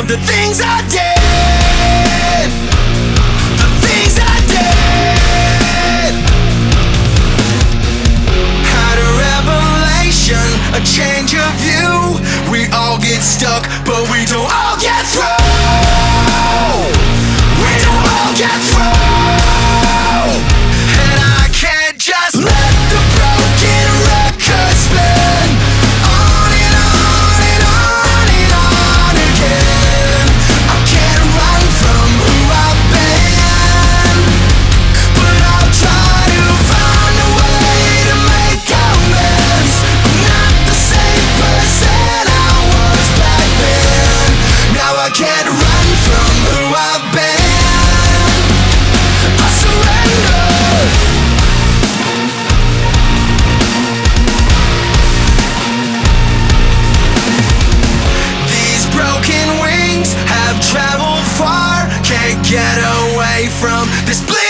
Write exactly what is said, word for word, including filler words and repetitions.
the things I did, the things I did. Had a revelation, a change of view. We all get stuck, but we don't all get through. We don't all get through. And I can't just let the broken record spin on and on and on and on again. I can't run from who I've been, but I'll try to find a way to make amends. I'm not the same person I was back then. Now I can't run from who I've been. I surrender. These broken wings have traveled far, can't get away from this bleeding